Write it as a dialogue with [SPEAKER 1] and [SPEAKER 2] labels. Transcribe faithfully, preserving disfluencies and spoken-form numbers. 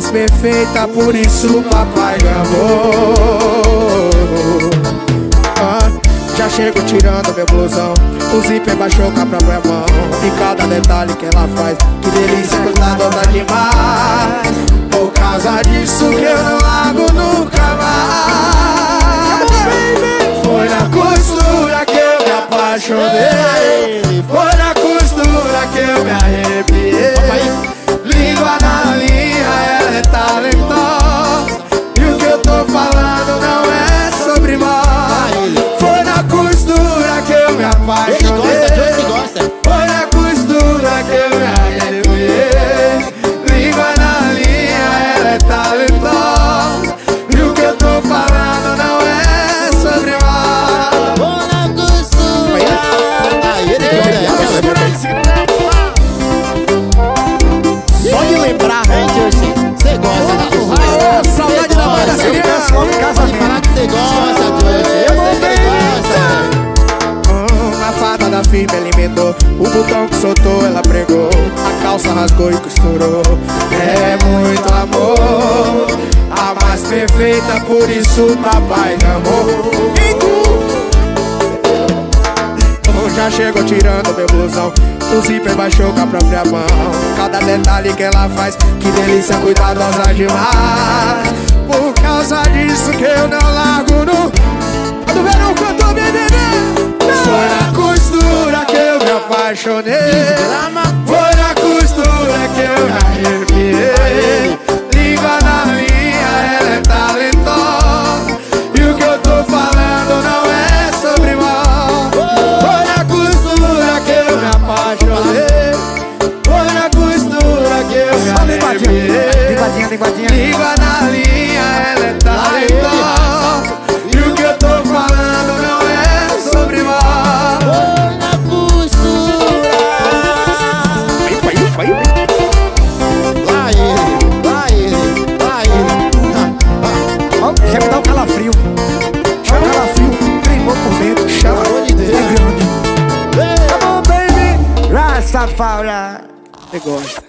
[SPEAKER 1] mais perfeita, por isso o papai amou. ah, Já chego tirando meu blusão, o zíper baixou com a própria mão. E cada detalhe que ela faz, que delícia, cuidadosa demais. Por causa disso que eu não largo nunca mais. Foi na costura que eu me apaixonei, foi na costura que eu me arrepiei. Língua na linha, ela é talentosa, e o que eu tô falando não é sobre nós. Foi na costura que eu me apaixonei, foi na costura que eu me arrepiei. Língua na linha, ela é talentosa, e o que eu tô falando não é sobre nós.
[SPEAKER 2] Foi na costura. Aí ele
[SPEAKER 1] Só de lembrar,
[SPEAKER 2] hein, Jersey? Cê gosta da costura?
[SPEAKER 1] saudade da banda
[SPEAKER 2] Cê
[SPEAKER 1] pessoal
[SPEAKER 2] gosta?
[SPEAKER 1] do casamento.
[SPEAKER 2] Pode falar que cê gosta, Jersey. Eu sei que ele gosta.
[SPEAKER 1] Hum, A fada da firma alimentou, o botão que soltou ela pregou, a calça rasgou e costurou. É muito amor, a mais perfeita, por isso o papai amou. Já chegou tirando meu blusão, o zíper baixou com a própria mão. Cada detalhe que ela faz, que delícia, cuidadosa demais. Por causa disso que eu não largo no... Do verão cantou bem, bebê. Foi na costura que eu me apaixonei, foi na costura que eu me arrepiei. Língua na linha, ela é talentosa, e o que eu tô falando não é sobre mal. Foi na costura que eu me apaixonei, foi na costura que eu me arrepiei.
[SPEAKER 3] Linguadinha, linguadinha.
[SPEAKER 1] Língua na linha, ela é talentosa, e o que eu tô falando não é sobre mal.
[SPEAKER 2] Foi na costura. Lá ele, lá ele, lá ele.
[SPEAKER 3] Ó, já me dá um calafrio. Chama um calafrio, tremou por dentro. Chama,
[SPEAKER 2] Pelo amor de Deus.
[SPEAKER 3] é grande. Come on, baby, Rastafari.
[SPEAKER 1] Você gosta.